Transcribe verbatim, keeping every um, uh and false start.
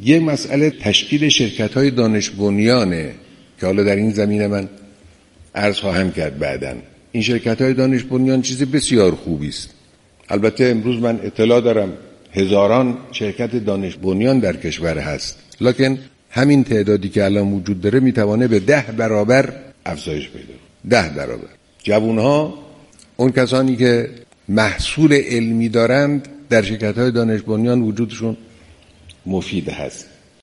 یه مسئله تشکیل شرکت‌های دانش بنیانه که حالا در این زمینه من عرض خواهم کرد بعداً. این شرکت‌های دانش بنیان چیز بسیار خوبی است. البته امروز من اطلاع دارم هزاران شرکت دانش بنیان در کشور هست، لکن همین تعدادی که الان وجود داره میتوانه به ده برابر افزایش پیدا کنه. ده برابر. جوانها، اون کسانی که محصول علمی دارند در شرکت‌های دانش بنیان وجودشون مفید هست.